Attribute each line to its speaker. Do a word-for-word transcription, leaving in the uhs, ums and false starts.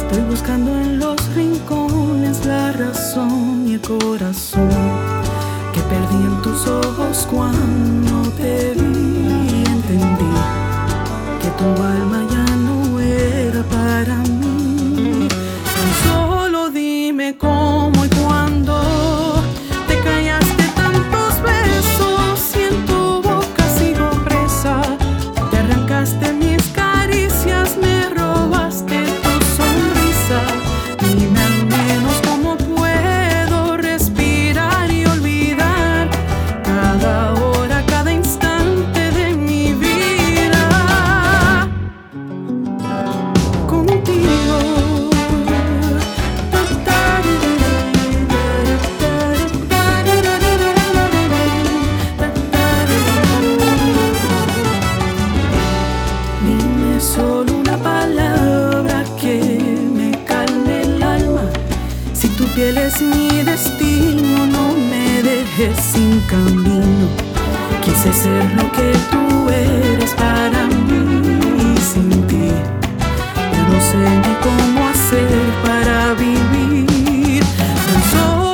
Speaker 1: Estoy buscando en los rincones la razón y el corazón que perdí en tus ojos cuando te vi. Entendí que tu alma ya no era para mí. Tan solo dime cómo y cuándo te callaste tantos besos y en tu boca sigo presa. Te arrancaste mis caricias, me robaste tu sonrisa. Dime al menos cómo puedo respirar y olvidar cada hora, cada instante de mi vida contigo. Dime solo una palabra que me calme el alma. Si tu piel es mi destino, no me dejes sin camino. Quise ser lo que tú eres para mí. Sin ti yo no sé ni cómo hacer para vivir. Tan solo